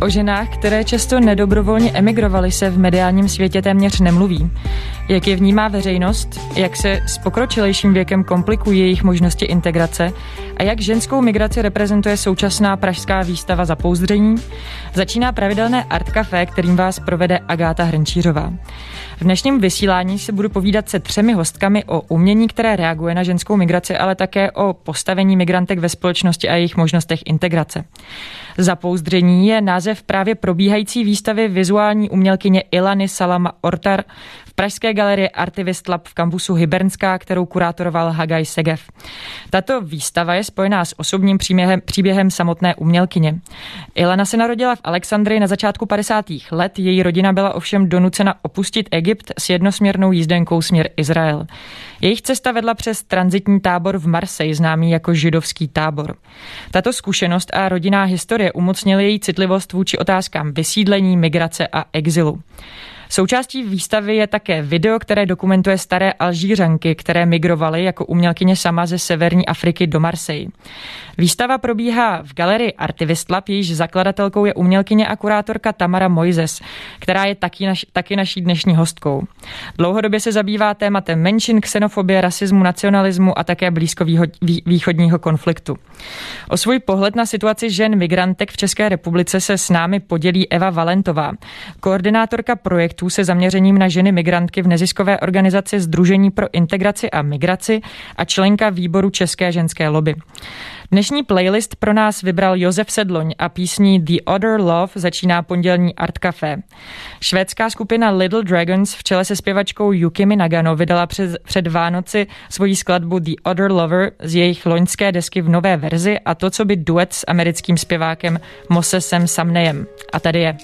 O ženách, které často nedobrovolně emigrovaly, se v mediálním světě téměř nemluví. Jak je vnímá veřejnost, jak se s pokročilejším věkem komplikují jejich možnosti integrace a jak ženskou migraci reprezentuje současná pražská výstava Zapouzdření, začíná pravidelné Art Café, kterým vás provede Agáta Hrnčířová. V dnešním vysílání se budu povídat se 3 hostkami o umění, které reaguje na ženskou migraci, ale také o postavení migrantek ve společnosti a jejich možnostech integrace. Zapouzdření je název právě probíhající výstavy vizuální umělkyně Ilany Salama Ortar v pražské galerii Artivist Lab v kampusu Hybernská, kterou kurátoroval Hagaj Segev. Tato výstava je spojená s osobním příběhem samotné umělkyně. Ilana se narodila v Alexandrii na začátku 50. let, její rodina byla ovšem donucena opustit Egypt s jednosměrnou jízdenkou směr Izrael. Jejich cesta vedla přes tranzitní tábor v Marseille, známý jako židovský tábor. Tato zkušenost a rodinná historie umocnily její citlivost vůči otázkám vysídlení, migrace a exilu. Součástí výstavy je také video, které dokumentuje staré Alžířanky, které migrovaly jako umělkyně sama ze severní Afriky do Marseille. Výstava probíhá v galerii Artivist Lab, jejíž zakladatelkou je umělkyně a kurátorka Tamara Mojzes, která je taky naší dnešní hostkou. Dlouhodobě se zabývá tématem menšin, xenofobie, rasismu, nacionalismu a také blízkovýchodního konfliktu. O svůj pohled na situaci žen migrantek v České republice se s námi podělí Eva Valentová, koordinátorka projektů se zaměřením na ženy migrantky v neziskové organizaci Sdružení pro integraci a migraci a členka výboru České ženské lobby. Dnešní playlist pro nás vybral Josef Sedloň a písní The Other Love začíná pondělní Art Café. Švédská skupina Little Dragons v čele se zpěvačkou Yukimi Nagano vydala před Vánoci svoji skladbu The Other Lover z jejich loňské desky v nové verzi a to, co by duet s americkým zpěvákem Mosesem Samnejem. A tady je.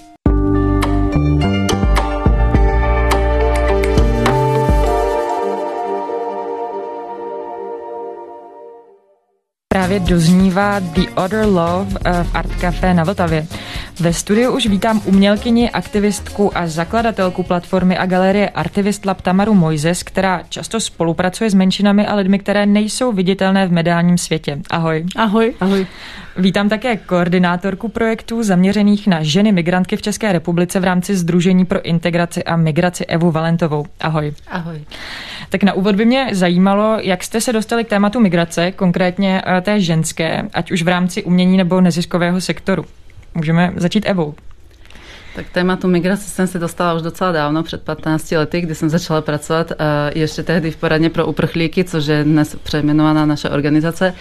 Právě doznívá The Other Love v Art Café na Vltavě. Ve studiu už vítám umělkyni, aktivistku a zakladatelku platformy a galerie Artivist Lab Tamaru Mojzes, která často spolupracuje s menšinami a lidmi, které nejsou viditelné v mediálním světě. Ahoj. Ahoj. Ahoj. Vítám také koordinátorku projektů zaměřených na ženy migrantky v České republice v rámci Sdružení pro integraci a migraci Evu Valentovou. Ahoj. Ahoj. Tak na úvod by mě zajímalo, jak jste se dostali k tématu migrace, konkrétně té ženské, ať už v rámci umění nebo neziskového sektoru. Můžeme začít Evou. Tak tématu migrace jsem se dostala už docela dávno, před 15 lety, kdy jsem začala pracovat ještě tehdy v poradně pro uprchlíky, což je dnes přejmenovaná naše organizace.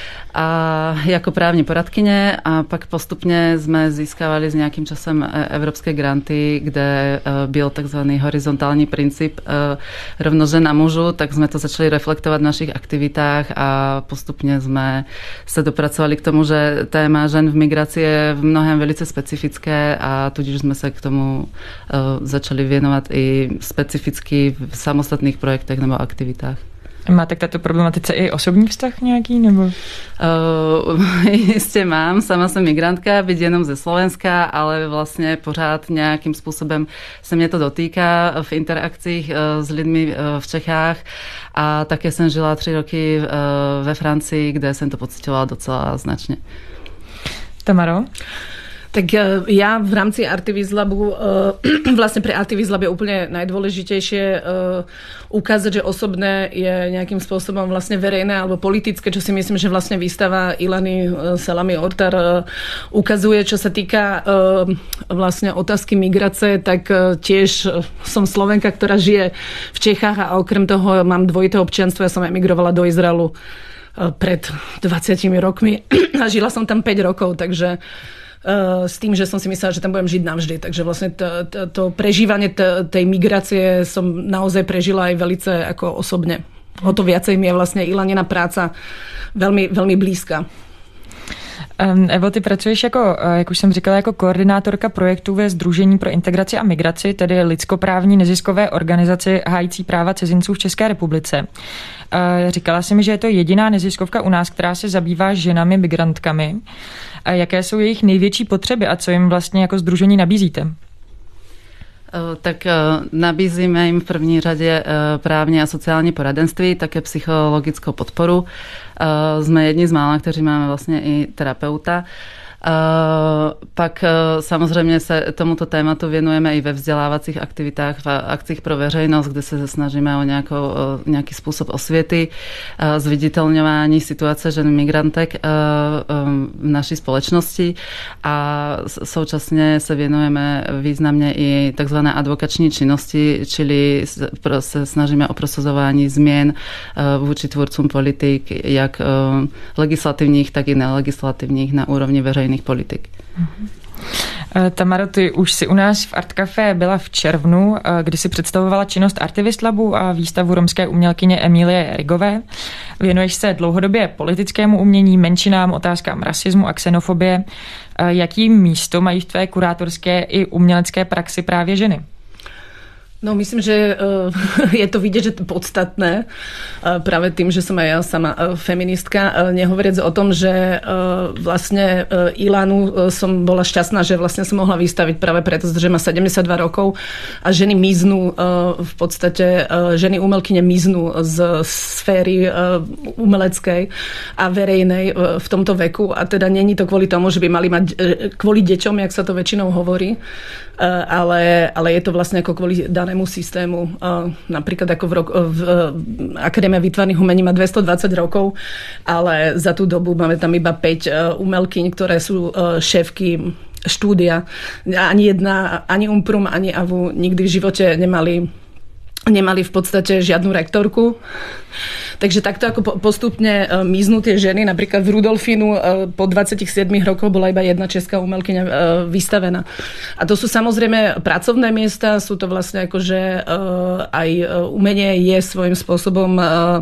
A jako právní poradkyně a pak postupně jsme získávali s nějakým časem evropské granty, kde byl takzvaný horizontální princip rovnost žen a mužů, tak jsme to začali reflektovat v našich aktivitách a postupně jsme se dopracovali k tomu, že téma žen v migraci je v mnohem velice specifické a tudíž jsme se k tomu začali věnovat i specificky v samostatných projektech nebo aktivitách. Máte k této problematice i osobní vztah nějaký? Nebo? Jistě mám. Sama jsem migrantka, byť jenom ze Slovenska, ale vlastně pořád nějakým způsobem se mě to dotýká v interakcích s lidmi v Čechách a také jsem žila 3 roky ve Francii, kde jsem to pocitovala docela značně. Tamaro? Tak ja v rámci Artivist Labu, vlastne pre Artivist Lab je úplne najdôležitejšie ukázať, že osobné je nejakým spôsobom vlastne verejné alebo politické, čo si myslím, že vlastne výstava Ilany Salamy Ortar ukazuje, čo sa týka vlastne otázky migrace, tak tiež som Slovenka, ktorá žije v Čechách a okrem toho mám dvojité občianstvo, ja som emigrovala do Izraelu pred 20 rokmi a žila som tam 5 rokov, takže s tým, že som si myslela, že tam budem žiť navždy. Takže vlastne to prežívanie tej migrácie som naozaj prežila aj velice ako osobne. O to viacej mi je vlastne Ilanina práca veľmi, veľmi blízka. Evo, ty pracuješ jako, jak už jsem říkala, jako koordinátorka projektů ve Sdružení pro integraci a migraci, tedy lidskoprávní neziskové organizaci hájící práva cizinců v České republice. Říkala jsi mi, že je to jediná neziskovka u nás, která se zabývá ženami migrantkami. Jaké jsou jejich největší potřeby a co jim vlastně jako sdružení nabízíte? Tak nabízíme im v první řadě právně a sociální poradenství, také psychologickou podporu. Jsme jedni z mála, kteří máme vlastně i terapeuta. Pak samozřejmě se tomuto tématu věnujeme i ve vzdělávacích aktivitách, v akcích pro veřejnost, kde se snažíme o nějaký způsob osvěty, zviditelňování situace žen migrantek v naší společnosti a současně se věnujeme významně i takzvané advokační činnosti, čili se snažíme o prosazování změn vůči tvůrcům politik, jak legislativních, tak i nelegislativních na úrovni veřejných politik. Tamaro, ty už si u nás v Art Café byla v červnu, kdy si představovala činnost Artivist Labu a výstavu romské umělkyně Emilie Rigové. Věnuješ se dlouhodobě politickému umění, menšinám, otázkám rasismu a xenofobie. Jaký místo mají v tvé kurátorské i umělecké praxi právě ženy? No myslím, že je to vidieť, že to podstatné práve tým, že som aj ja sama feministka, nehovoriac o tom, že vlastne Ilanu som bola šťastná, že vlastne som mohla vystaviť práve preto, že má 72 rokov a ženy miznú v podstate, ženy umelkyne miznú z sféry umeleckej a verejnej v tomto veku a teda není to kvôli tomu, že by mali mať kvôli deťom, jak sa to väčšinou hovorí, ale je to vlastne ako kvôli danému systému. Napríklad ako v Akadémia výtvarných umení má 220 rokov, ale za tú dobu máme tam iba 5 umelkyň, ktoré sú šéfky štúdia. Ani jedna, ani Umprum, ani AVU nikdy v živote nemali v podstate žiadnu rektorku. Takže takto ako postupne miznú tie ženy. Napríklad v Rudolfínu po 27 rokoch bola iba jedna česká umelkyňa vystavená. A to sú samozrejme pracovné miesta, sú to vlastne akože aj umenie je svojím spôsobom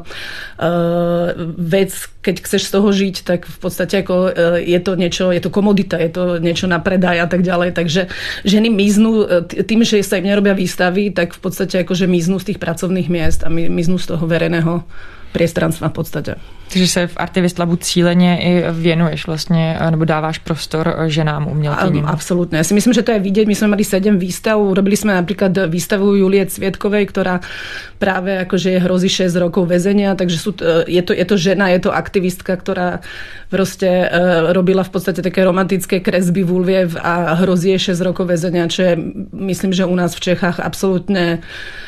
vec, keď chceš z toho žiť, tak v podstate ako je to niečo, je to komodita, je to niečo na predaj a tak ďalej. Takže ženy miznú tým, že sa im nerobia výstavy, tak v podstate akože miznú z tých pracovných miest a miznú z toho verejného priestranstva v podstate. Takže se v Artivist Labu cíleně i věnuješ vlastně, nebo dáváš prostor ženám umělkyním. Absolútne. Ja si myslím, že to je vidieť. My sme mali 7 výstav. Urobili sme napríklad výstavu Julie Cvietkovej, ktorá práve akože hrozí 6 rokov väzenia, takže je to žena, je to aktivistka, ktorá proste robila v podstate také romantické kresby vulviev a hrozí 6 rokov väzenia, čo je, myslím, že u nás v Čechách absolútne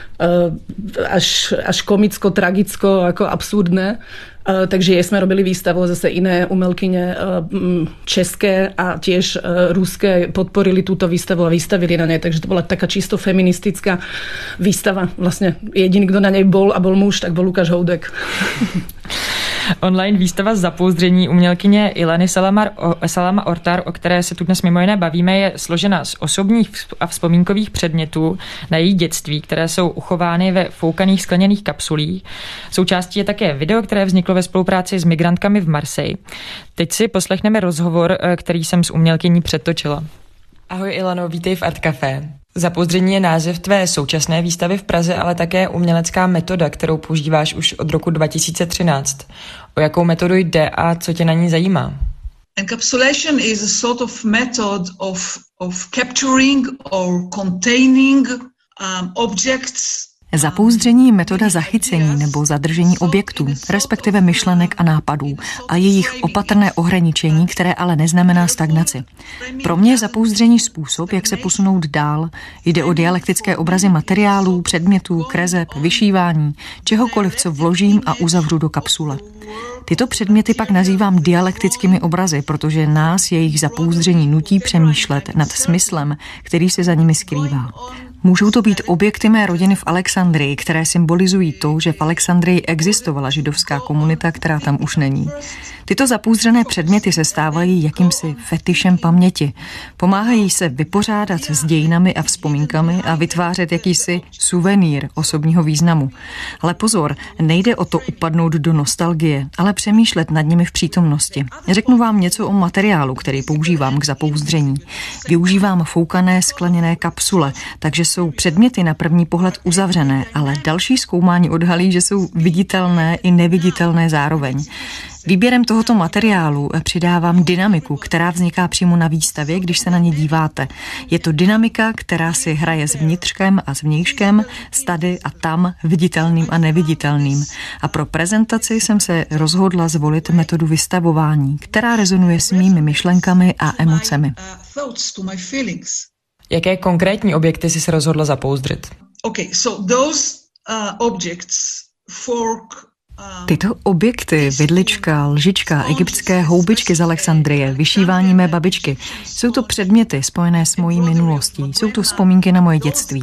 až komicko, tragicko, ako absurdné. Takže sme robili výstavu, zase iné umelkyne české a tiež ruské podporili túto výstavu a vystavili na nej. Takže to bola taká čisto feministická výstava. Vlastne jediný, kto na nej bol a bol muž, tak bol Lukáš Houdek. Online výstava Zapouzdření umělkyně Ilany Salama Ortar, o které se tu dnes mimo jiné bavíme, je složena z osobních a vzpomínkových předmětů na její dětství, které jsou uchovány ve foukaných skleněných kapsulích. Součástí je také video, které vzniklo ve spolupráci s migrantkami v Marseille. Teď si poslechneme rozhovor, který jsem s umělkyní předtočila. Ahoj Ilano, vítej v Art Café. Zapouzdření je název tvé současné výstavy v Praze, ale také umělecká metoda, kterou používáš už od roku 2013. O jakou metodu jde a co tě na ní zajímá? Encapsulation is a sort of method of capturing or containing objects. Zapouzdření je metoda zachycení nebo zadržení objektů, respektive myšlenek a nápadů a jejich opatrné ohraničení, které ale neznamená stagnaci. Pro mě je zapouzdření způsob, jak se posunout dál. Jde o dialektické obrazy materiálů, předmětů, kreseb, vyšívání, čehokoliv, co vložím a uzavřu do kapsule. Tyto předměty pak nazývám dialektickými obrazy, protože nás jejich zapouzdření nutí přemýšlet nad smyslem, který se za nimi skrývá. Můžou to být objekty mé rodiny v Alexandrii, které symbolizují to, že v Alexandrii existovala židovská komunita, která tam už není. Tyto zapouzdřené předměty se stávají jakýmsi fetišem paměti. Pomáhají se vypořádat s dějinami a vzpomínkami a vytvářet jakýsi suvenýr osobního významu. Ale pozor, nejde o to upadnout do nostalgie, ale přemýšlet nad nimi v přítomnosti. Řeknu vám něco o materiálu, který používám k zapouzdření. Využívám foukané skleněné kapsule, takže jsou předměty na první pohled uzavřené, ale další zkoumání odhalí, že jsou viditelné i neviditelné zároveň. Výběrem tohoto materiálu přidávám dynamiku, která vzniká přímo na výstavě, když se na ně díváte. Je to dynamika, která si hraje s vnitřkem a s vnějškem, s tady a tam, viditelným a neviditelným. A pro prezentaci jsem se rozhodla zvolit metodu vystavování, která rezonuje s mými myšlenkami a emocemi. Jaké konkrétní objekty jsi se rozhodla zapouzdřit? Tyto objekty, vidlička, lžička, egyptské houbičky z Alexandrie, vyšívání mé babičky, jsou to předměty spojené s mojí minulostí, jsou to vzpomínky na moje dětství.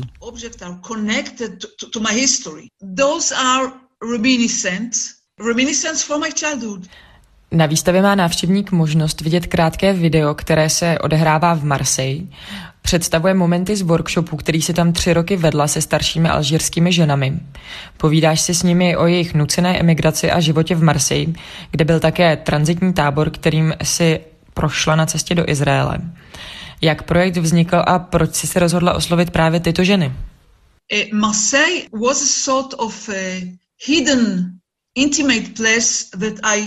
Na výstavě má návštěvník možnost vidět krátké video, které se odehrává v Marseille. Představuje momenty z workshopu, který si tam 3 roky vedla se staršími alžírskými ženami. Povídáš si s nimi o jejich nucené emigraci a životě v Marseille, kde byl také tranzitní tábor, kterým si prošla na cestě do Izraele. Jak projekt vznikl a proč jsi se rozhodla oslovit právě tyto ženy? Marseille was a sort of a hidden, intimate place that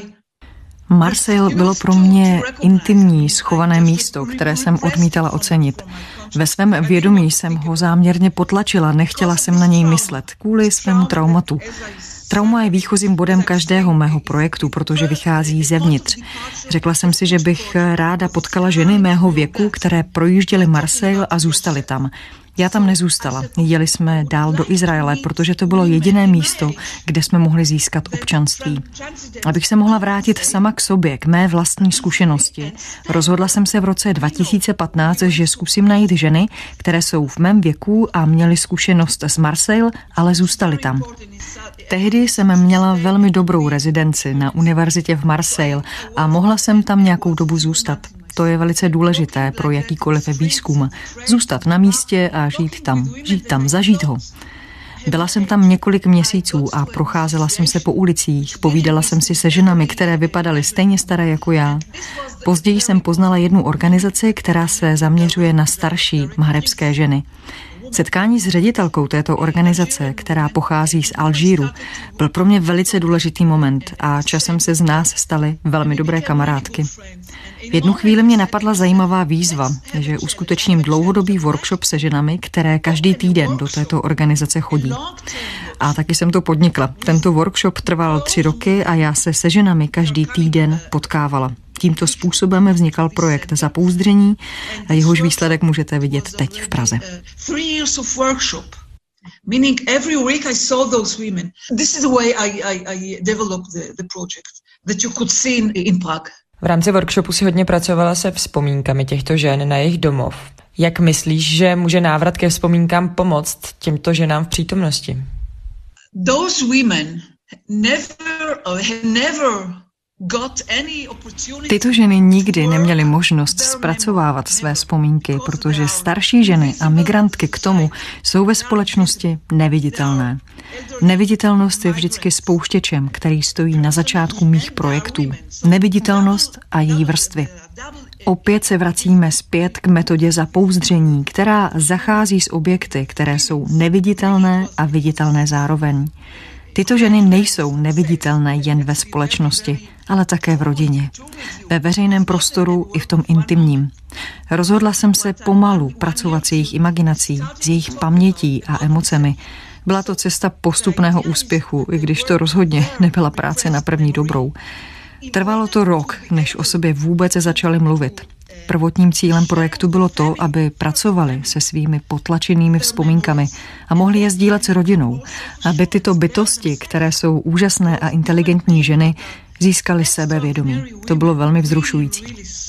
Marseille bylo pro mě intimní, schované místo, které jsem odmítala ocenit. Ve svém vědomí jsem ho záměrně potlačila, nechtěla jsem na něj myslet, kvůli svému traumatu. Trauma je výchozím bodem každého mého projektu, protože vychází zevnitř. Řekla jsem si, že bych ráda potkala ženy mého věku, které projížděly Marseille a zůstaly tam. Já tam nezůstala. Jeli jsme dál do Izraele, protože to bylo jediné místo, kde jsme mohli získat občanství. Abych se mohla vrátit sama k sobě, k mé vlastní zkušenosti, rozhodla jsem se v roce 2015, že zkusím najít ženy, které jsou v mém věku a měly zkušenost z Marseille, ale zůstaly tam. Tehdy jsem měla velmi dobrou rezidenci na univerzitě v Marseille a mohla jsem tam nějakou dobu zůstat. To je velice důležité pro jakýkoliv výzkum. Zůstat na místě a žít tam, zažít ho. Byla jsem tam několik měsíců a procházela jsem se po ulicích, povídala jsem si se ženami, které vypadaly stejně staré jako já. Později jsem poznala jednu organizaci, která se zaměřuje na starší maghrebské ženy. Setkání s ředitelkou této organizace, která pochází z Alžíru, byl pro mě velice důležitý moment a časem se z nás staly velmi dobré kamarádky. V jednu chvíli mě napadla zajímavá výzva, že uskutečním dlouhodobý workshop se ženami, které každý týden do této organizace chodí. A taky jsem to podnikla. Tento workshop trval 3 roky a já se se ženami každý týden potkávala. Tímto způsobem vznikal projekt Zapouzdření a jehož výsledek můžete vidět teď v Praze. Meaning every week I saw those women. This is the way I developed the project that you could see in Prague. V rámci workshopu si hodně pracovala se vzpomínkami těchto žen na jejich domov. Jak myslíš, že může návrat ke vzpomínkám pomoct těmto ženám v přítomnosti? Those women never Tyto ženy nikdy neměly možnost zpracovávat své vzpomínky, protože starší ženy a migrantky k tomu jsou ve společnosti neviditelné. Neviditelnost je vždycky spouštěčem, který stojí na začátku mých projektů. Neviditelnost a její vrstvy. Opět se vracíme zpět k metodě zapouzdření, která zachází s objekty, které jsou neviditelné a viditelné zároveň. Tyto ženy nejsou neviditelné jen ve společnosti, ale také v rodině, ve veřejném prostoru i v tom intimním. Rozhodla jsem se pomalu pracovat s jejich imaginací, s jejich pamětí a emocemi. Byla to cesta postupného úspěchu, i když to rozhodně nebyla práce na první dobrou. Trvalo to rok, než o sobě vůbec začali mluvit. Prvotním cílem projektu bylo to, aby pracovali se svými potlačenými vzpomínkami a mohli je sdílet s rodinou, aby tyto bytosti, které jsou úžasné a inteligentní ženy, získaly sebevědomí. To bylo velmi vzrušující.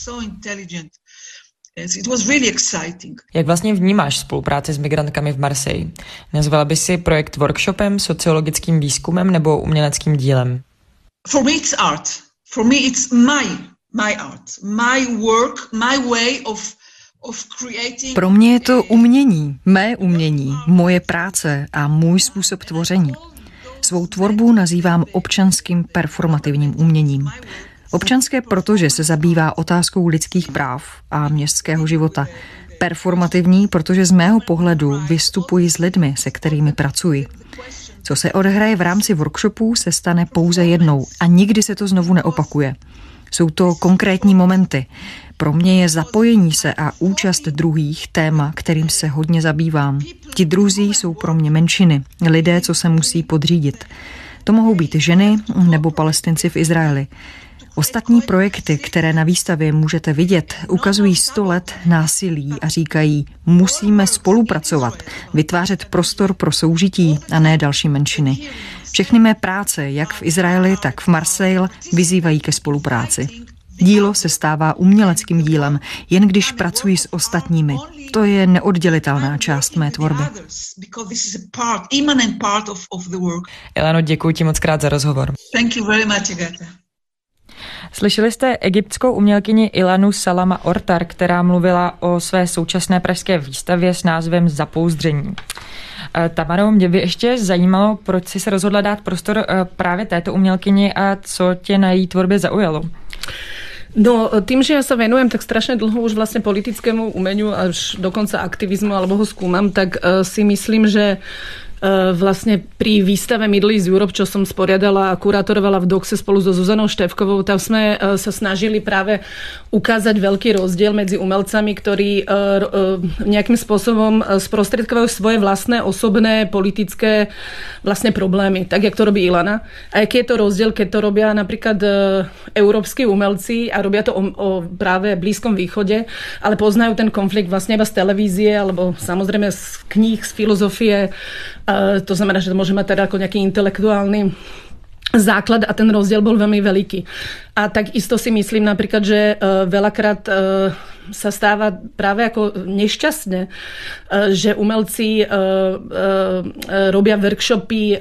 Jak vlastně vnímáš spolupráci s migrantkami v Marseille? Nazvala by si projekt workshopem, sociologickým výzkumem nebo uměleckým dílem? For me it's art. For me it's my art, my work, my way of creating. Pro mě je to umění, mé umění, moje práce a můj způsob tvoření. Svou tvorbu nazývám občanským performativním uměním. Občanské, protože se zabývá otázkou lidských práv a městského života. Performativní, protože z mého pohledu vystupuji s lidmi, se kterými pracuji. Co se odehraje v rámci workshopů, se stane pouze jednou a nikdy se to znovu neopakuje. Jsou to konkrétní momenty. Pro mě je zapojení se a účast druhých téma, kterým se hodně zabývám. Ti druzí jsou pro mě menšiny, lidé, co se musí podřídit. To mohou být ženy nebo Palestinci v Izraeli. Ostatní projekty, které na výstavě můžete vidět, ukazují 100 let násilí a říkají, musíme spolupracovat, vytvářet prostor pro soužití a ne další menšiny. Všechny mé práce, jak v Izraeli, tak v Marseille, vyzývají ke spolupráci. Dílo se stává uměleckým dílem, jen když pracuji s ostatními. To je neoddělitelná část mé tvorby. Ilano, děkuji ti moc krát za rozhovor. Thank you very much, Agata. Slyšeli jste egyptskou umělkyni Ilanu Salama Ortar, která mluvila o své současné pražské výstavě s názvem Zapouzdření. Tamaro, mě by ještě zajímalo, proč jsi se rozhodla dát prostor právě této umělkyni a co tě na její tvorbě zaujalo? No, tým, že ja sa venujem tak strašne dlho už vlastne politickému umeniu, až dokonca aktivizmu, alebo ho skúmam, tak si myslím, že vlastne pri výstave Middle East Europe, čo som sporiadala a kurátorovala v Doxe spolu so Zuzanou Števkovou, tam sme sa snažili práve ukázať veľký rozdiel medzi umelcami, ktorí nejakým spôsobom sprostredkovajú svoje vlastné osobné politické vlastne problémy, tak jak to robí Ilana. A aký je to rozdiel, keď to robia napríklad európski umelci a robia to o práve Blízkom východe, ale poznajú ten konflikt vlastne iba z televízie alebo samozrejme z kníh, z filozofie. To znamená, že to môže mať teda ako nejaký intelektuálny základ a ten rozdiel bol veľmi veľký. A takisto si myslím napríklad, že veľakrát sa stáva práve ako nešťastne, že umelci robia workshopy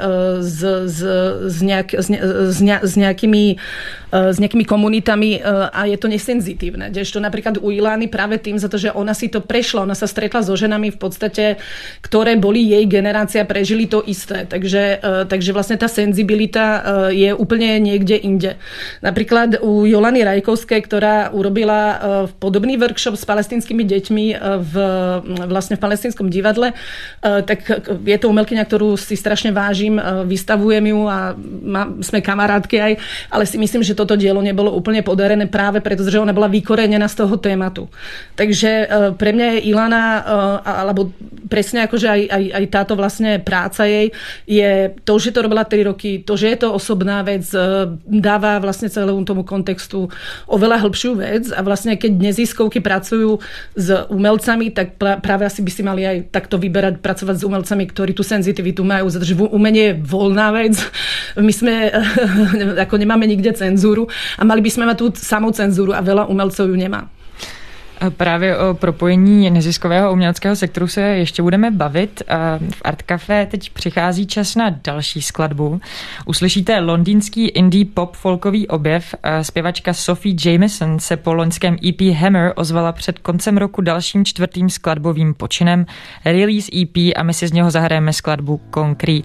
s nejakými komunitami a je to nesenzitívne. Kdežto napríklad u Ilany práve tým, za to, že ona si to prešla, ona sa stretla so ženami v podstate, ktoré boli jej generácia, prežili to isté. Takže vlastne tá senzibilita je úplne niekde inde. Napríklad u Jolany Rajkovskej, ktorá urobila podobný workshop s palestinskými deťmi vlastne v palestinskom divadle, tak je to umelkyňa, ktorú si strašne vážim, vystavujem ju a sme kamarátky aj, ale si myslím, že toto dielo nebolo úplne podarené práve preto, že ona bola vykorenená z toho tématu. Takže pre mňa je Ilana, alebo presne akože aj táto vlastne práca jej, je to, že to robila 3 roky, to, že je to osobná vec, dáva vlastne celému tomu kontextu oveľa hĺbšiu vec a vlastne keď neziskovky pracujú s umelcami, tak práve asi by si mali aj takto vyberať, pracovať s umelcami, ktorí tú senzitivitu majú, pretože umenie je voľná vec. My sme, ako nemáme nikde cenzúru a mali by sme mať tú samocenzúru a veľa umelcov ju nemá. Právě o propojení neziskového uměleckého sektoru se ještě budeme bavit. V Art Café teď přichází čas na další skladbu. Uslyšíte londýnský indie pop folkový objev. Zpěvačka Sophie Jameson se po loňském EP Hammer ozvala před koncem roku dalším 4. skladbovým počinem Release EP a my si z něho zahrajeme skladbu Concrete.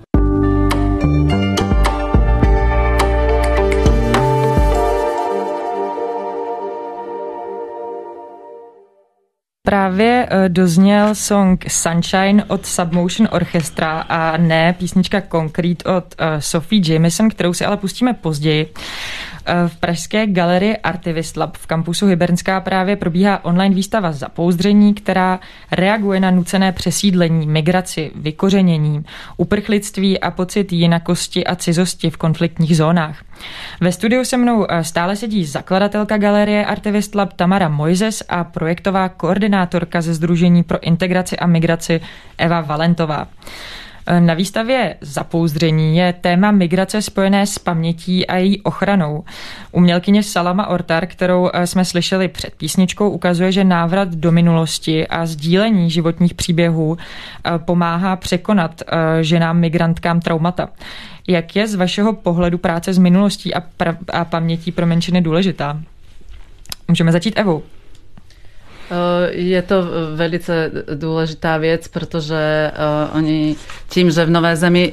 Právě dozněl song Sunshine od Submotion Orchestra a ne písnička Concrete od Sophie Jameson, kterou si ale pustíme později. V pražské galerii Artivist Lab v kampusu Hybernská právě probíhá online výstava Zapouzdření, která reaguje na nucené přesídlení, migraci, vykořenění, uprchlictví a pocit jinakosti a cizosti v konfliktních zónách. Ve studiu se mnou stále sedí zakladatelka galerie Artivist Lab Tamara Mojzes a projektová koordinátorka ze Sdružení pro integraci a migraci Eva Valentová. Na výstavě Zapouzdření je téma migrace spojené s pamětí a její ochranou. Umělkyně Salama Ortar, kterou jsme slyšeli před písničkou, ukazuje, že návrat do minulosti a sdílení životních příběhů pomáhá překonat ženám migrantkám traumata. Jak je z vašeho pohledu práce s minulostí a pamětí pro menšiny důležitá? Můžeme začít Evou. Je to velice důležitá věc, protože oni tím, že v Nové Zemi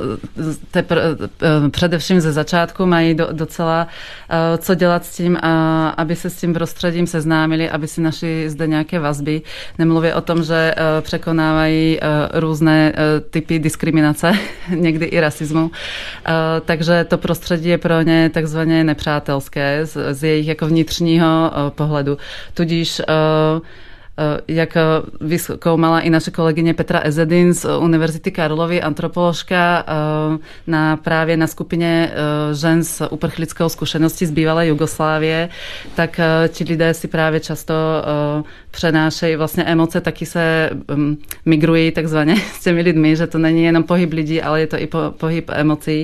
především ze začátku mají docela co dělat s tím, aby se s tím prostředím seznámili, aby si našli zde nějaké vazby. Nemluvě o tom, že překonávají různé typy diskriminace, někdy i rasismu. Takže to prostředí je pro ně takzvaně nepřátelské z jejich jako vnitřního pohledu. Tudíž jak vyzkoumala i naše kolegyně Petra Ezedin z Univerzity Karlovy, antropoložka, právě na skupině žen s uprchlickou zkušeností z bývalé Jugoslávie, tak ti lidé si právě často přenášejí vlastně emoce, taky se migrují takzvaně s těmi lidmi, že to není jenom pohyb lidí, ale je to i pohyb emocí.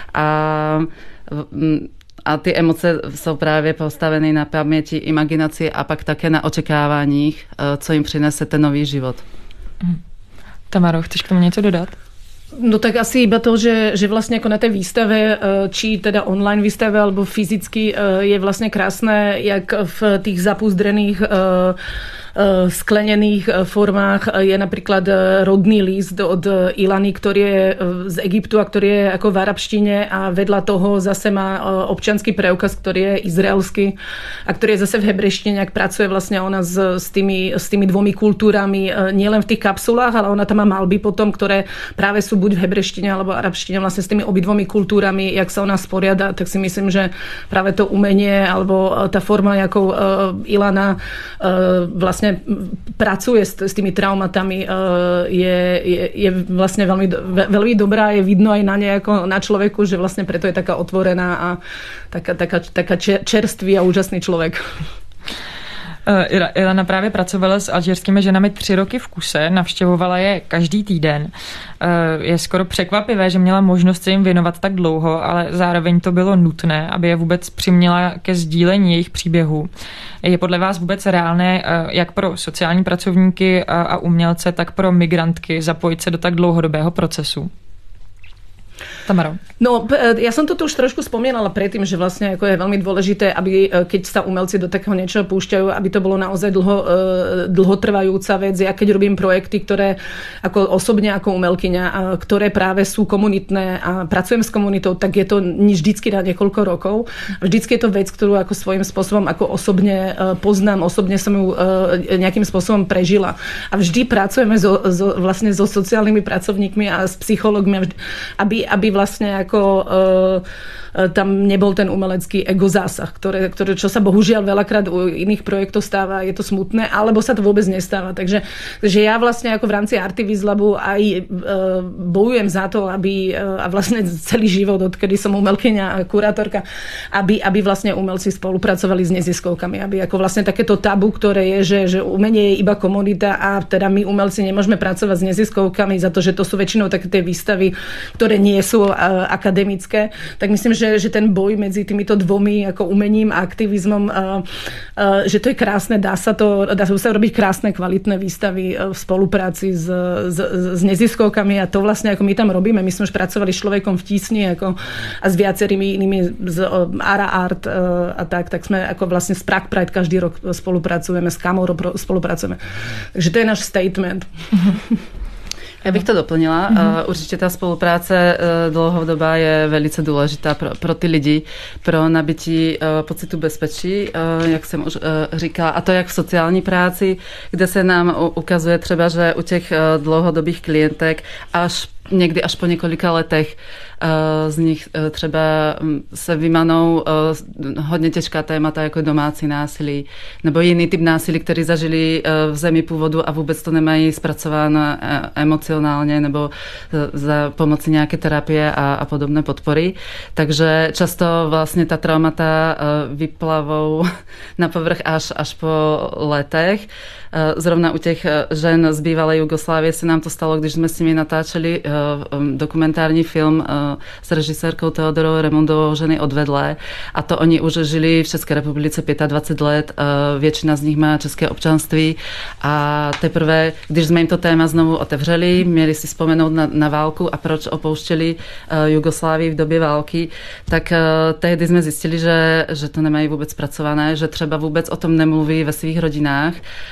A ty emoce jsou právě postaveny na paměti, imaginaci a pak také na očekáváních, co jim přinese ten nový život. Tamaro, chceš k tomu něco dodat? No tak asi iba to, že vlastne ako na tej výstave, či teda online výstave alebo fyzicky, je vlastne krásne, jak v tých zapúzdrených sklenených formách je napríklad rodný list od Ilany, ktorý je z Egyptu a ktorý je ako v arabštine a vedľa toho zase má občiansky preukaz, ktorý je izraelský a ktorý je zase v hebreštine, ak pracuje vlastne ona s tými dvomi kultúrami, nielen v tých kapsulách, ale ona tam má malby potom, ktoré práve sú buď v hebreštine alebo arabštine vlastne s tými obidvomi kultúrami, jak sa ona sporiada, tak si myslím, že práve to umenie alebo tá forma, jakou Ilana vlastne pracuje s tými traumatami, je vlastne veľmi dobrá, je vidno aj na nej ako na človeku, že vlastne preto je taká otvorená a taká čerstvý a úžasný človek. Ilana právě pracovala s alžírskými ženami 3 roky v kuse, navštěvovala je každý týden. Je skoro překvapivé, že měla možnost se jim věnovat tak dlouho, ale zároveň to bylo nutné, aby je vůbec přiměla ke sdílení jejich příběhů. Je podle vás vůbec reálné, jak pro sociální pracovníky a umělce, tak pro migrantky zapojit se do tak dlouhodobého procesu? Tamaro. No, ja som to tu už trošku spomínala predtým, že vlastne ako je veľmi dôležité, aby keď sa umelci do takého niečoho púšťajú, aby to bolo naozaj dlhotrvajúca vec. Ja keď robím projekty, ktoré ako osobne ako umelkyňa, ktoré práve sú komunitné a pracujem s komunitou, tak je to vždycky na niekoľko rokov. Vždycky je to vec, ktorú ako svojím spôsobom ako osobne poznám, osobne som ju nejakým spôsobom prežila. A vždy pracujeme vlastne so sociálnymi pracovníkmi a s psychológmi, aby vlastne ako tam nebol ten umelecký egozásah, ktoré čo sa bohužiaľ veľakrát u iných projektov stáva, je to smutné, alebo sa to vôbec nestáva. Takže ja vlastne ako v rámci Artivislabu aj bojujem za to, aby a vlastne celý život, odkedy som umelkyňa a kurátorka, aby vlastne umelci spolupracovali s neziskovkami, aby ako vlastne takéto tabu, ktoré je, že umenie je iba komunita a teda my umelci nemôžeme pracovať s neziskovkami za to, že to sú väčšinou také tie výstavy, ktoré nie sú akademické, tak myslím, že ten boj medzi týmito dvomi ako umením a aktivizmom, že to je krásne, dá sa robiť krásne, kvalitné výstavy v spolupráci s neziskovkami a to vlastne ako my tam robíme. My sme už pracovali s Človekom v tísni a s viacerými inými z Ara Art a tak sme ako vlastne s Prague Pride každý rok spolupracujeme, s Kamorou spolupracujeme. Takže to je náš statement. Já bych to doplnila. Určitě ta spolupráce dlouhodobá je velice důležitá pro ty lidi, pro nabití pocitu bezpečí, jak jsem už říkala. A to jak v sociální práci, kde se nám ukazuje třeba, že u těch dlouhodobých klientek někdy až po několika letech z nich třeba se vymanou hodně těžká témata jako domácí násilí nebo jiný typ násilí, který zažili v zemi původu a vůbec to nemají zpracováno emocionálně nebo za pomoci nějaké terapie a podobné podpory. Takže často vlastně ta traumata vyplavou na povrch až po letech. Zrovna u těch žen z bývalé Jugoslávie se nám to stalo, když jsme s nimi natáčeli dokumentární film s režisérkou Teodorou Remundovou Ženy odvedlé a to oni už žili v České republice 25 let, většina z nich má české občanství a teprve, když jsme jim to téma znovu otevřeli, měli si vzpomenout na válku a proč opouštěli Jugoslávii v době války, tak tehdy jsme zjistili, že to nemají vůbec zpracované, že třeba vůbec o tom nemluví ve svých rodinách.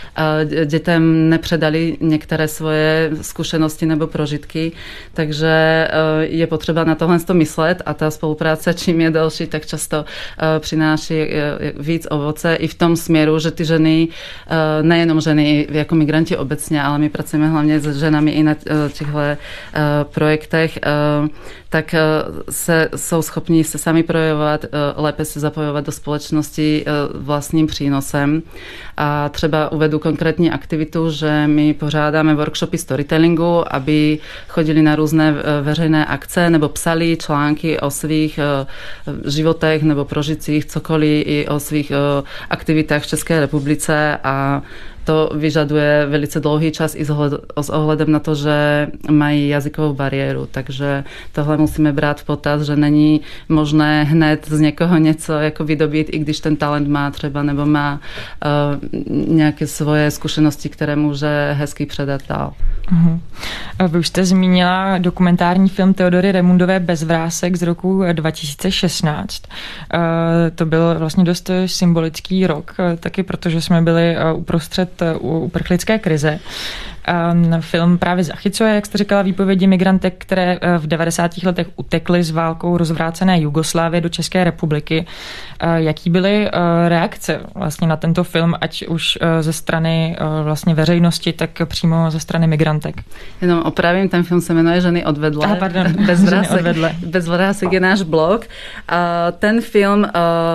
Dětem nepředali některé svoje zkušenosti nebo prožitky, takže je potřeba na tohle myslet a ta spolupráce, čím je delší, tak často přináší víc ovoce i v tom směru, že ty ženy, nejenom ženy jako migranti obecně, ale my pracujeme hlavně s ženami i na těchto projektech, tak jsou schopní se sami projevovat, lépe se zapojovat do společnosti vlastním přínosem. A třeba uvedu konkrétní aktivitu, že my pořádáme workshopy storytellingu, aby chodili na různé veřejné akce nebo psali články o svých životech nebo prožitcích, cokoliv i o svých aktivitách v České republice a to vyžaduje velice dlouhý čas i s ohledem na to, že mají jazykovou bariéru. Takže tohle musíme brát v potaz, že není možné hned z někoho něco jako vydobít, i když ten talent má třeba nebo má nějaké svoje zkušenosti, které může hezky předat dál. Uhum. Vy už jste zmínila dokumentární film Teodory Remundové Bezvrásek z roku 2016. To byl vlastně dost symbolický rok, taky protože jsme byli uprostřed uprchlické krize. Film právě zachycuje, jak jste říkala, výpovědi migrantek, které v 90. letech utekly z válkou rozvrácené Jugoslávie do České republiky. Jaký byly reakce vlastně na tento film, ať už ze strany vlastně veřejnosti, tak přímo ze strany migrantek? Jenom opravím, ten film se jmenuje Ženy odvedle. Bezvrásek je náš blog. Ten film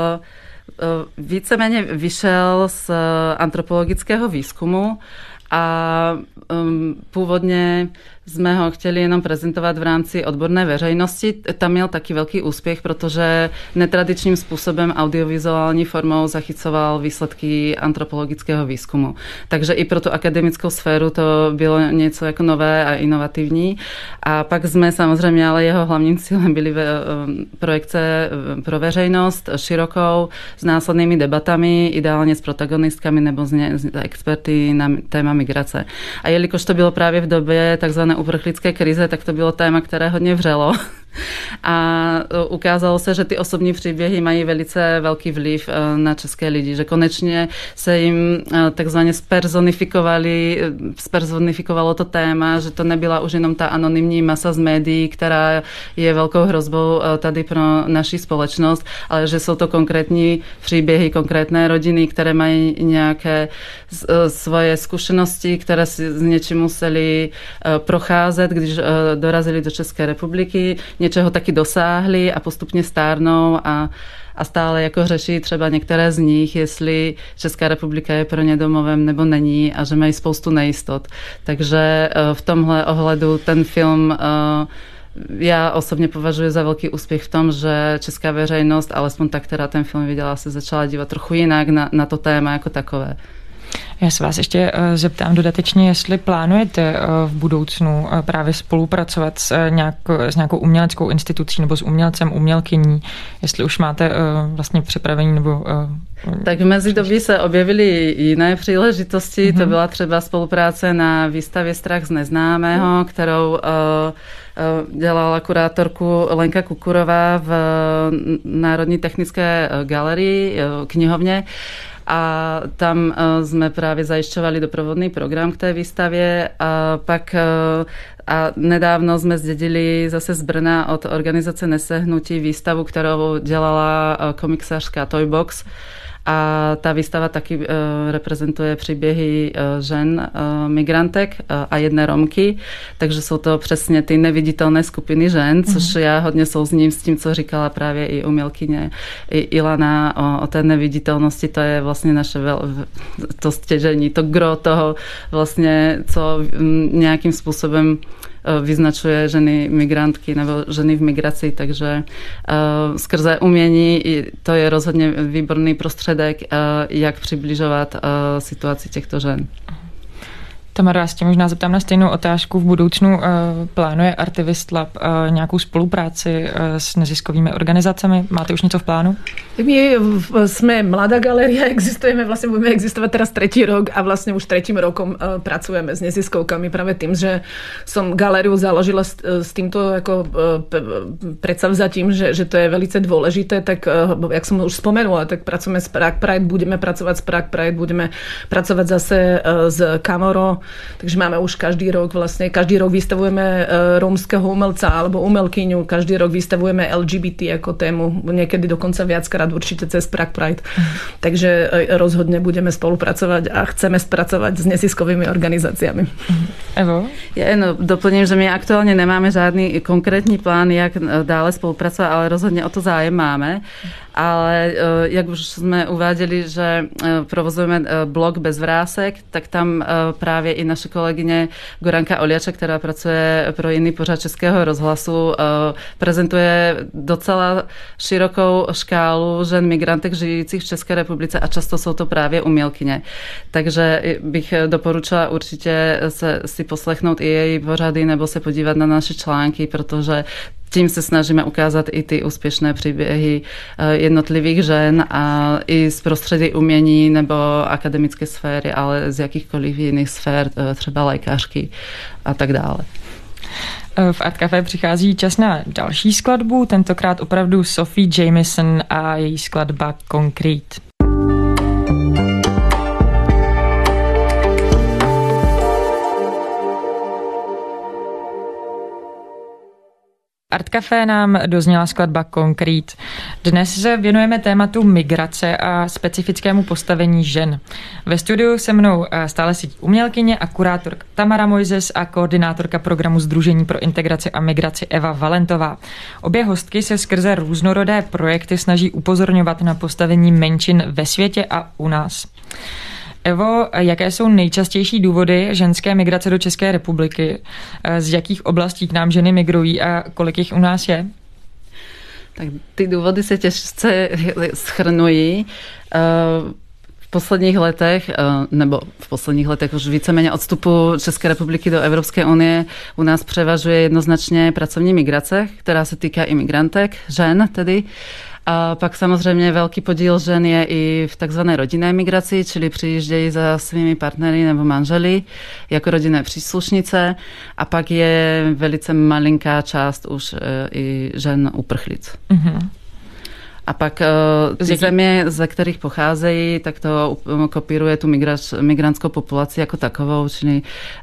víceméně vyšel z antropologického výzkumu a původně jsme ho chtěli jenom prezentovat v rámci odborné veřejnosti. Tam měl taky velký úspěch, protože netradičním způsobem audiovizuální formou zachycoval výsledky antropologického výzkumu. Takže i pro tu akademickou sféru to bylo něco jako nové a inovativní. A pak jsme samozřejmě, ale jeho hlavním cílem byly projekce pro veřejnost širokou, s následnými debatami, ideálně s protagonistkami nebo s experty na téma migrace. A jelikož to bylo právě v době takzvané uprchlické krize, tak to bylo téma, které hodně vřelo. A ukázalo se, že ty osobní příběhy mají velice velký vliv na české lidi, že konečně se jim takzvaně spersonifikovalo to téma, že to nebyla už jenom ta anonymní masa z médií, která je velkou hrozbou tady pro naši společnost, ale že jsou to konkrétní příběhy, konkrétné rodiny, které mají nějaké svoje zkušenosti, které si s něčím museli procházet, když dorazili do České republiky, něčeho taky dosáhli a postupně stárnou a stále jako řeší třeba některé z nich, jestli Česká republika je pro ně domovem nebo není a že mají spoustu nejistot. Takže v tomhle ohledu ten film já osobně považuji za velký úspěch v tom, že česká veřejnost, alespoň ta, která ten film viděla, se začala dívat trochu jinak na to téma jako takové. Já se vás ještě zeptám dodatečně, jestli plánujete v budoucnu právě spolupracovat s nějakou uměleckou institucí nebo s umělcem, umělkyní, jestli už máte vlastně připravení nebo... Tak v mezidobí se objevily jiné příležitosti. To byla třeba spolupráce na výstavě Strach z neznámého, kterou dělala kurátorku Lenka Kukurová v Národní technické galerii, knihovně. A tam jsme právě zajišťovali doprovodný program k té výstavě a pak a nedávno jsme zdědili zase z Brna od organizace Nesehnutí výstavu, kterou dělala komiksařka Toybox. A ta výstava taky reprezentuje příběhy žen migrantek a jedné Romky, takže jsou to přesně ty neviditelné skupiny žen, což já hodně souzním s tím, co říkala právě i umělkyně i Ilana o té neviditelnosti. To je vlastně naše to stěžení, to gro toho vlastně, co nějakým způsobem vyznačuje ženy migrantky nebo ženy v migraci, takže skrze umění to je rozhodně výborný prostředek, jak přibližovat situaci těchto žen. Tamaro, já se tě možná zeptám na stejnou otázku. V budoucnu plánuje Artivist Lab nějakou spolupráci s neziskovými organizacemi? Máte už něco v plánu? My sme mladá galéria, existujeme, vlastne budeme existovať teraz 3. rok a vlastne už 3. rokom pracujeme s neziskovkami práve tým, že som galériu založila s týmto ako predsavzatím, že to je velice dôležité, tak jak som už spomenula, tak pracujeme s Prague Pride, budeme pracovať s Prague Pride, budeme pracovať zase s Kamoro, takže máme už každý rok vystavujeme rómskeho umelca alebo umelkyňu, každý rok vystavujeme LGBT ako tému, niekedy dokonca viackrát určite cez Prague Pride. Takže rozhodne budeme spolupracovať a chceme spracovať s neziskovými organizáciami. Evo? Ja doplním, že my aktuálne nemáme žádný konkrétny plán, jak dále spolupracovať, ale rozhodne o to zájem máme. Ale jak už sme uváděli, že provozujeme blog Bez vrásek, tak tam právě i naše kolegyně Goranka Oliača, která pracuje pro jiný pořad Českého rozhlasu, prezentuje docela širokou škálu žen migrantek žijících v České republice a často jsou to právě umělkyně. Takže bych doporučila určitě si poslechnout i její pořady nebo se podívat na naše články, protože tím se snažíme ukázat i ty úspěšné příběhy jednotlivých žen a i z prostředí umění nebo akademické sféry, ale z jakýchkoliv jiných sfér, třeba lékařky a tak dále. V Art Café přichází čas na další skladbu, tentokrát opravdu Sophie Jamieson a její skladba Concrete. Art Café nám dozněla skladba Concrete. Dnes se věnujeme tématu migrace a specifickému postavení žen. Ve studiu se mnou stále sedí umělkyně a kurátorka Tamara Mojzes a koordinátorka programu Sdružení pro integraci a migraci Eva Valentová. Obě hostky se skrze různorodé projekty snaží upozorňovat na postavení menšin ve světě a u nás. Evo, jaké jsou nejčastější důvody ženské migrace do České republiky? Z jakých oblastí k nám ženy migrují a kolik jich u nás je? Tak ty důvody se těžce shrnují. V posledních letech, nebo v posledních letech už víceméně od vstupu České republiky do Evropské unie u nás převažuje jednoznačně pracovní migrace, která se týká imigrantek, žen tedy. A pak samozřejmě velký podíl žen je i v takzvané rodinné migraci, čili přijíždějí za svými partnery nebo manželi jako rodinné příslušnice. A pak je velice malinká část už i žen uprchlic. Mm-hmm. A pak země, ze kterých pocházejí, tak to kopíruje tu migrantskou populaci jako takovou, čili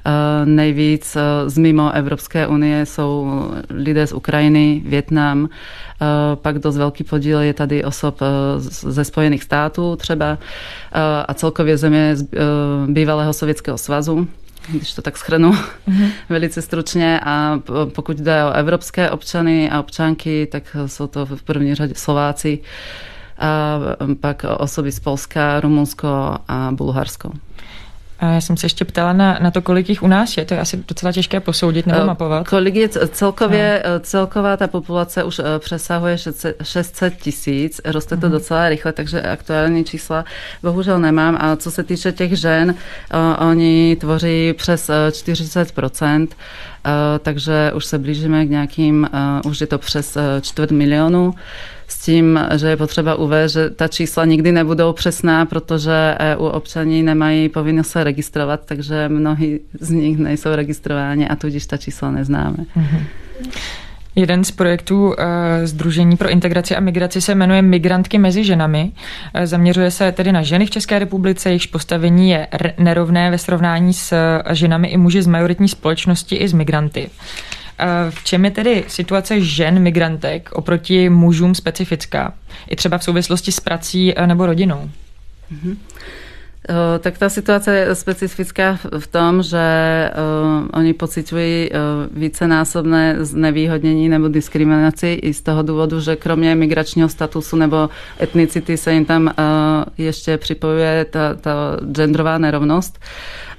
nejvíc z mimo Evropské unie jsou lidé z Ukrajiny, Vietnam, pak dost velký podíl je tady osob ze Spojených států třeba a celkově země bývalého Sovětského svazu, když to tak shrnu velice stručně. A pokud jde o evropské občany a občanky, tak jsou to v první řadě Slováci a pak osoby z Polska, Rumunsko a Bulharsko. A já jsem se ještě ptala na to, kolik jich u nás je. To je asi docela těžké posoudit nebo mapovat. Kolik je celková ta populace už přesahuje 600 000. Roste to docela rychle, takže aktuální čísla bohužel nemám. A co se týče těch žen, oni tvoří přes 40%. Takže už se blížíme k nějakým, už je to přes 250 000, s tím, že je potřeba uvést, že ta čísla nikdy nebudou přesná, protože EU občaní nemají povinnost se registrovat, takže mnohí z nich nejsou registrováni a tudíž ta čísla neznáme. Mm-hmm. Jeden z projektů Sdružení pro integraci a migraci se jmenuje Migrantky mezi ženami. Zaměřuje se tedy na ženy v České republice, jejichž postavení je nerovné ve srovnání s ženami i muži z majoritní společnosti i s migranty. V čem je tedy situace žen migrantek oproti mužům specifická? I třeba v souvislosti s prací nebo rodinou? Mm-hmm. Tak ta situace je specifická v tom, že oni pociťují vícenásobné znevýhodnění nebo diskriminaci i z toho důvodu, že kromě migračního statusu nebo etnicity se jim tam ještě připojuje ta genderová nerovnost.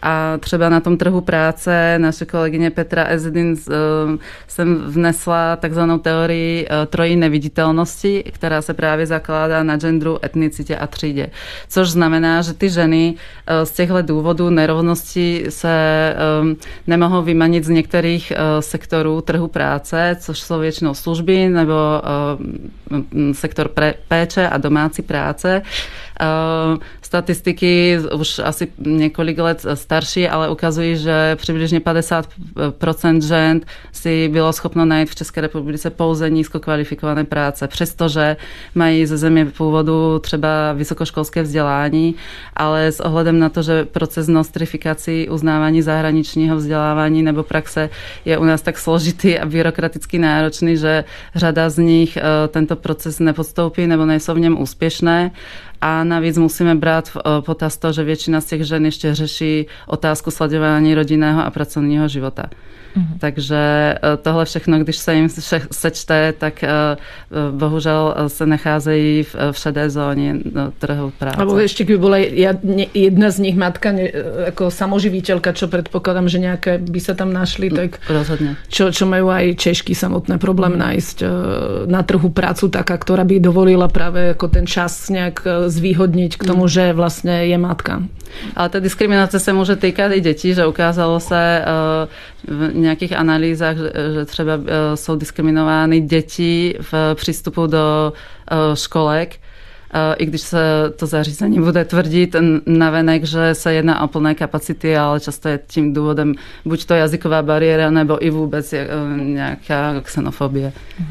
A třeba na tom trhu práce naše kolegyně Petra Ezedin sem vnesla takzvanou teorii trojí neviditelnosti, která se právě zakládá na genderu, etnicitě a třídě. Což znamená, že ty ženy z těchto důvodů nerovnosti se nemohou vymanit z některých sektorů trhu práce, což jsou většinou služby nebo sektor péče a domácí práce. Statistiky už asi několik let starší, ale ukazují, že přibližně 50% žen si bylo schopno najít v České republice pouze nízkokvalifikované práce, přestože mají ze země původu třeba vysokoškolské vzdělání, ale s ohledem na to, že proces nostrifikací, uznávání zahraničního vzdělávání nebo praxe je u nás tak složitý a byrokraticky náročný, že řada z nich tento proces nepodstoupí nebo nejsou v něm úspěšné. A navíc musíme brát v potaz to, že většina z těch žen ještě řeší otázku sledování rodinného a pracovního života. Takže tohle všechno, když se jim sečte, tak bohužel se nacházejí v šedé zóně trhu práce. Alebo ešte keby bola jedna z nich matka ako samoživiteľka, čo predpokladám, že nejaké by sa tam našli, tak rozhodne. Čo majú aj Češky samotné problém nájsť na trhu prácu taká, ktorá by dovolila práve ako ten čas nejak zvýhodniť k tomu, že vlastne je matka. Ale ta diskriminace se může týkat i dětí, že ukázalo se v nějakých analýzách, že třeba jsou diskriminovány děti v přístupu do školek, i když se to zařízení bude tvrdit navenek, že se jedná o plné kapacity, ale často je tím důvodem buď to jazyková bariéra, nebo i vůbec nějaká xenofobie.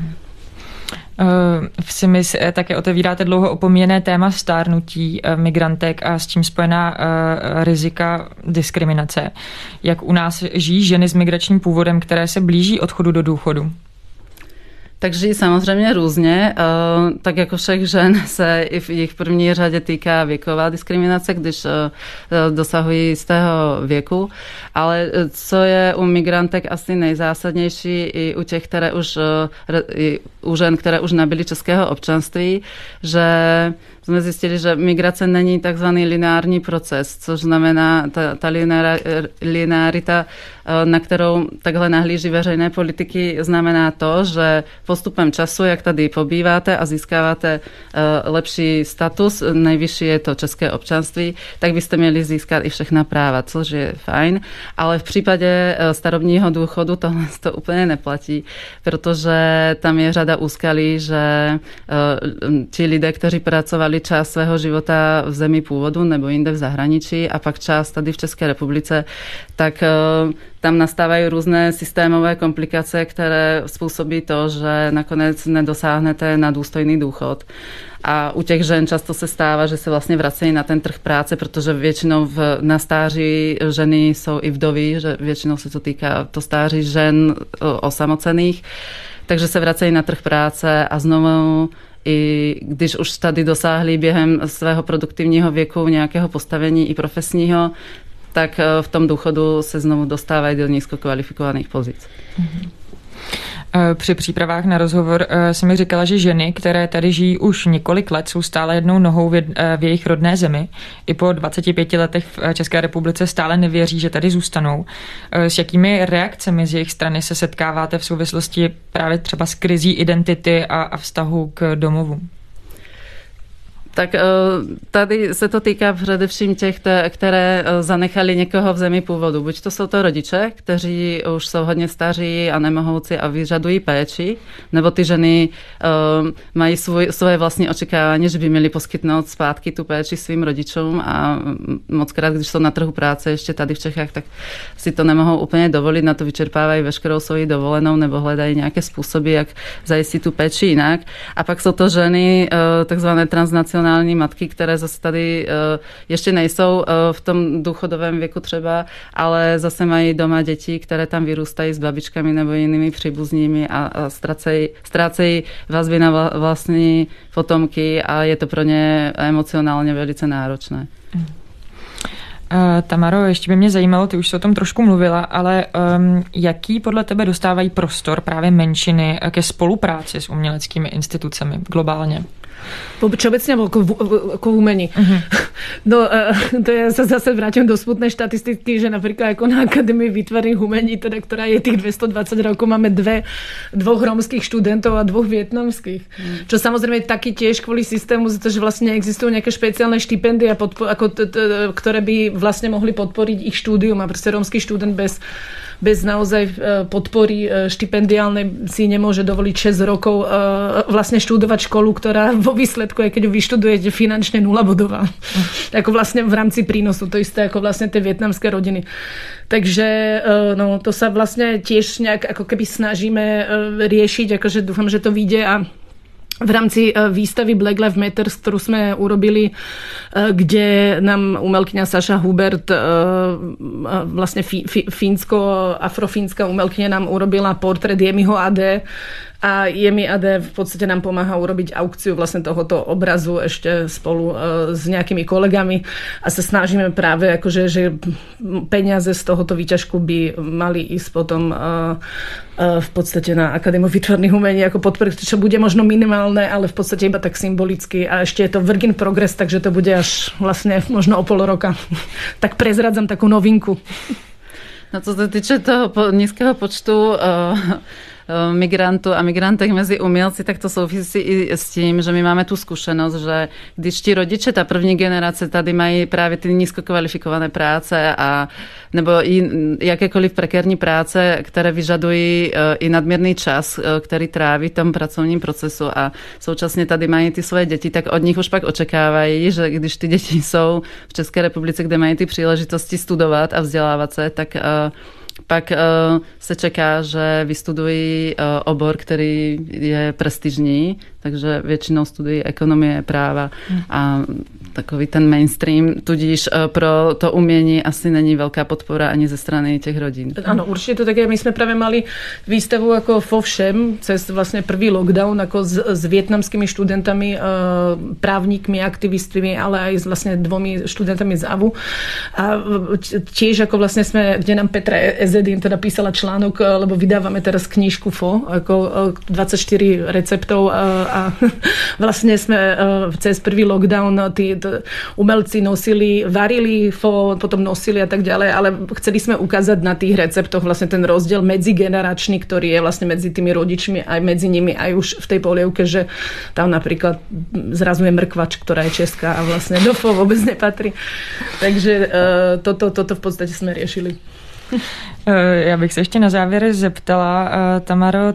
V SIMIS také otevíráte dlouho opomíjené téma stárnutí migrantek a s tím spojená rizika diskriminace. Jak u nás žijí ženy s migračním původem, které se blíží odchodu do důchodu? Tak žijí samozřejmě různě. Tak jako všech žen se i v jejich první řadě týká věková diskriminace, když dosahují jistého věku. Ale co je u migrantek asi nejzásadnější i u těch, které už, u žen, které už nabyly českého občanství, že jsme zjistili, že migrace není takzvaný lineární proces, což znamená ta linearita, na kterou takhle nahlíží veřejné politiky, znamená to, že postupem času, jak tady pobýváte a získáváte lepší status, nejvyšší je to české občanství, tak byste měli získat i všechna práva, což je fajn, ale v případě starobního důchodu tohle to úplně neplatí, protože tam je řada úskalí, že ti lidé, kteří pracovali část svého života v zemi původu nebo jinde v zahraničí a pak část tady v České republice, tak tam nastávají různé systémové komplikace, které způsobí to, že nakonec nedosáhnete na důstojný důchod. A u těch žen často se stává, že se vlastně vracejí na ten trh práce, protože většinou na stáří ženy jsou i vdovy, že většinou se to týká to stáří žen osamocených, takže se vracejí na trh práce a znovu i když už tady dosáhli během svého produktivního věku nějakého postavení i profesního, tak v tom důchodu se znovu dostávají do nízkokvalifikovaných pozic. Při přípravách na rozhovor si mi říkala, že ženy, které tady žijí už několik let, jsou stále jednou nohou v jejich rodné zemi. I po 25 letech v České republice stále nevěří, že tady zůstanou. S jakými reakcemi z jejich strany se setkáváte v souvislosti právě třeba s krizí identity a vztahu k domovu? Tak tady se to týká především těch, které zanechali někoho v zemi původu. Buď to jsou to rodiče, kteří už jsou hodně staří a nemohoucí a vyžadují péči, nebo ty ženy mají svoje vlastní očekávání, že by měly poskytnout zpátky tu péči svým rodičům a mockrát, když jsou na trhu práce ještě tady v Čechách, tak si to nemohou úplně dovolit, na to vyčerpávají veškerou svoji dovolenou nebo hledají nějaké způsoby, jak zajistit tu péči jinak. A pak jsou to ženy takzvané transnacionální matky, které zase tady ještě nejsou v tom důchodovém věku třeba, ale zase mají doma děti, které tam vyrůstají s babičkami nebo jinými příbuznými a ztrácejí vazby na vlastní potomky a je to pro ně emocionálně velice náročné. Tamaro, ještě by mě zajímalo, ty už jsi o tom trošku mluvila, ale jaký podle tebe dostávají prostor právě menšiny ke spolupráci s uměleckými institucemi globálně? Všeobecne ako v umení. No, to ja sa zase vrátim do smutnej štatistiky, že napríklad ako na Akadémii výtvarných umení, teda, ktorá je tých 220 rokov, máme dvoch rómskych študentov a 2 vietnamských. Čo samozrejme taký tiež kvôli systému, že vlastne existujú nejaké špeciálne štipendia, ktoré by vlastne mohli podporiť ich štúdium a proste rómsky študent bez naozaj podpory štipendiálnej si nemôže dovoliť 6 rokov vlastne študovať školu, ktorá vo výsledku, aj keď ju vyštudujete, finančne 0 bodová. Ako vlastne v rámci prínosu. To isté ako vlastne tie vietnamské rodiny. Takže no, to sa vlastne tiež nejak ako keby snažíme riešiť, akože dúfam, že to vyjde a v rámci výstavy Black Lives Matter, ktorú sme urobili, kde nám umelkyňa Saša Hubert, vlastne afrofínska umelkyňa nám urobila portrét Jemiho Ade. A Jemi Ade v podstate nám pomáha urobiť aukciu vlastne tohoto obrazu ešte spolu s nejakými kolegami a sa snažíme práve akože, že peniaze z tohoto výťažku by mali ísť potom v podstate na Akadémiu výtvarných umení ako podporiť, čo bude možno minimálne, ale v podstate iba tak symbolicky a ešte je to work in progress, takže to bude až vlastne možno o pol roka. Tak prezradzam takú novinku. No co sa týče toho nízkeho počtu migrantů a migrantek mezi umělci, tak to souvisí i s tím, že my máme tu zkušenost, že když ti rodiče, ta první generace tady mají právě ty nízkokvalifikované práce a nebo i jakékoliv prekérní práce, které vyžadují i nadměrný čas, který tráví v tom pracovním procesu a současně tady mají ty svoje děti, tak od nich už pak očekávají, že když ty děti jsou v České republice, kde mají ty příležitosti studovat a vzdělávat se, tak pak se čeká, že vystudují obor, který je prestižní, takže většinou studují ekonomie, práva a takový ten mainstream, tudíž pro to umění asi není veľká podpora ani ze strany těch rodín. Áno, určite to také. My sme práve mali výstavu ako vo všem, cez vlastne prvý lockdown, ako s vietnamskými študentami, právnikmi, aktivistmi, ale aj s vlastne 2 študentami z AVU. A tiež ako vlastne sme, kde nám Petra Ezedin teda písala článok, lebo vydávame teraz knižku FO, ako 24 receptov a vlastne sme cez prvý lockdown tí umelci nosili, varili FO, potom nosili a tak ďalej, ale chceli sme ukázať na tých receptoch vlastne ten rozdiel medzigeneračný, ktorý je vlastne medzi tými rodičmi aj medzi nimi, aj už v tej polievke, že tam napríklad zrazu je mrkvač, ktorá je česká a vlastne do FO vôbec nepatrí. Takže toto v podstate sme riešili. Já bych se ještě na závěr zeptala, Tamaro,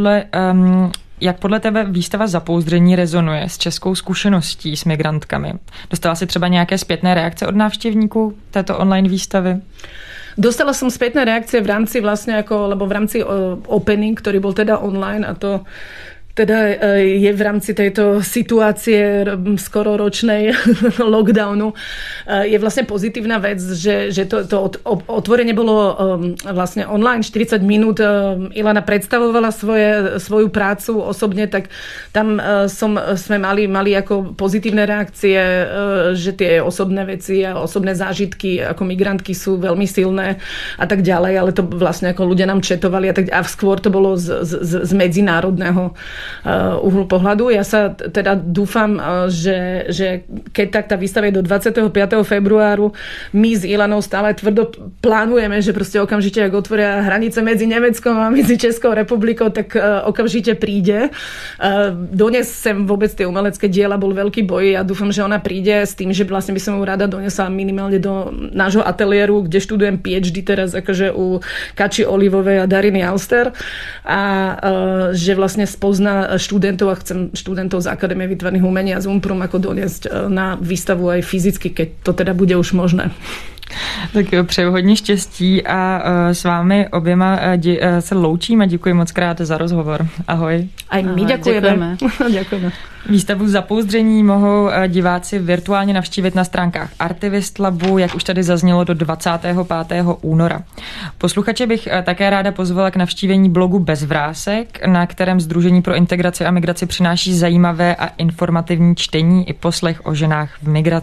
jak podle tebe výstava Zapouzdření rezonuje s českou zkušeností s migrantkami? Dostala si třeba nějaké zpětné reakce od návštěvníků této online výstavy? Dostala som spätné reakcie v rámci vlastne lebo v rámci opening, ktorý bol teda online a to teda je v rámci tejto situácie skoro ročnej lockdownu je vlastne pozitívna vec, že to otvorenie bolo vlastne online 40 minút. Ilana predstavovala svoju prácu osobne, tak tam sme mali ako pozitívne reakcie, že tie osobné veci a osobné zážitky ako migrantky sú veľmi silné a tak ďalej, ale to vlastne ako ľudia nám četovali a skôr to bolo z medzinárodného uhlu pohľadu. Ja sa teda dúfam, že keď tak tá výstava je do 25. februáru, my s Ilanou stále tvrdo plánujeme, že proste okamžite, ak otvoria hranice medzi Nemeckom a medzi Českou republikou, tak okamžite príde. Donesem vôbec tie umelecké diela, bol veľký boj. Ja dúfam, že ona príde s tým, že vlastne by som ju rada donesla minimálne do nášho ateliéru, kde študujem PhD teraz akože u Kači Olivovej a Dariny Auster a že vlastne spozná študentov a chcem študentov z Akadémie výtvarných umení a z Umprum ako doniesť na výstavu aj fyzicky, keď to teda bude už možné. Tak jo, přeju hodně štěstí a s vámi oběma se loučím a děkuji moc krát za rozhovor. Ahoj. A my děkujeme. Děkujeme. Výstavu Zapouzdření mohou diváci virtuálně navštívit na stránkách Artivist Labu, jak už tady zaznělo, do 25. února. Posluchače bych také ráda pozvala k navštívení blogu Bez vrásek, na kterém Sdružení pro integraci a migraci přináší zajímavé a informativní čtení i poslech o ženách v migraci.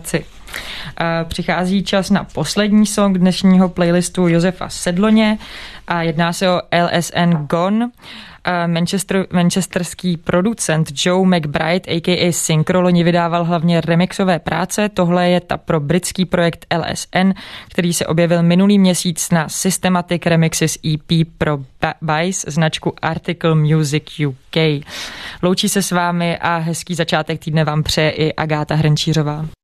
Přichází čas na poslední song dnešního playlistu Josefa Sedloně a jedná se o LSN Gone. Manchesterský producent Joe McBride, a.k.a. Synchro, loni vydával hlavně remixové práce. Tohle je ta pro britský projekt LSN, který se objevil minulý měsíc na Systematic Remixes EP pro Vice, značku Article Music UK. Loučí se s vámi a hezký začátek týdne vám přeje i Agáta Hrnčířová.